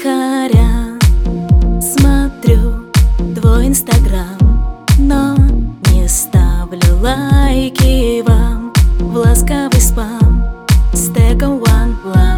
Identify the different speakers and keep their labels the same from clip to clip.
Speaker 1: Втихаря смотрю твой инстаграм, но не ставлю лайки вам в ласковый спам с тегом One Love.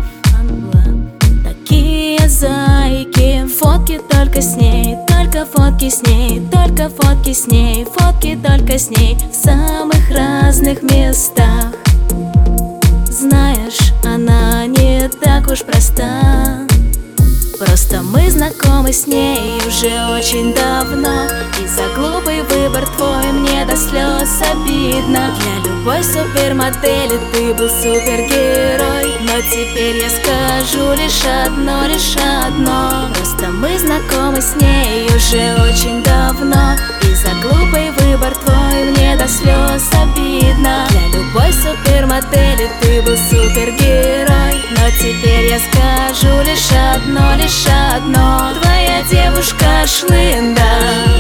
Speaker 1: Такие зайки, фотки только с ней, только фотки с ней, только фотки с ней, фотки только с ней в самых разных местах. Знаешь, она не так уж проста. Просто мы знакомы с ней уже очень давно, и за глупый выбор твой мне до слез обидно. Для любой супермодели ты был супергерой, но теперь я скажу лишь одно. Просто мы знакомы с ней уже очень давно, и за глупый выбор твой мне до слез обидно. Для любой супермодели ты был супергерой, но теперь я скажу лишь одно. Твоя девушка шлында,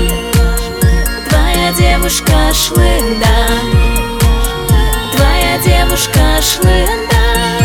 Speaker 1: твоя девушка шлында, твоя девушка шлында.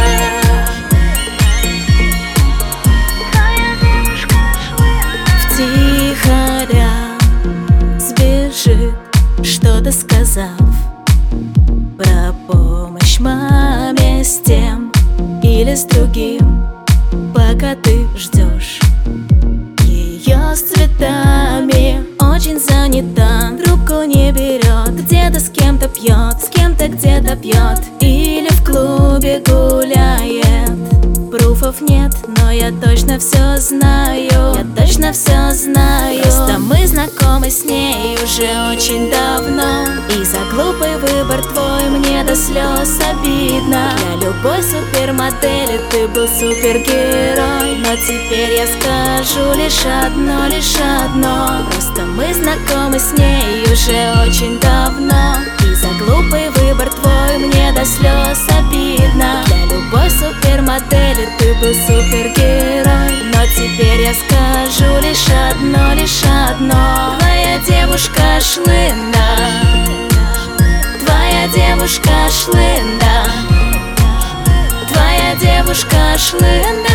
Speaker 1: Втихаря сбежит, что-то сказав про помощь маме с тем или с другим. Пока ты ждешь ее с цветами, очень занята, трубку не берет, где-то с кем-то пьет, с кем-то где-то пьет, или в клубе гуляет. Пруфов нет, но я точно все знаю, я точно все знаю. Просто мы знакомы с ней уже очень давно, и за глупый выбор твой мне до слез обидно. Для любой супермодели ты был супергерой, но теперь я скажу лишь одно. Просто мы знакомы с ней уже очень давно, и за глупый выбор твой мне до слез обидно. Для любой супермодели ты был супергерой, но теперь я скажу лишь одно. Твоя девушка шлында, твоя девушка шлында, твоя девушка шлында.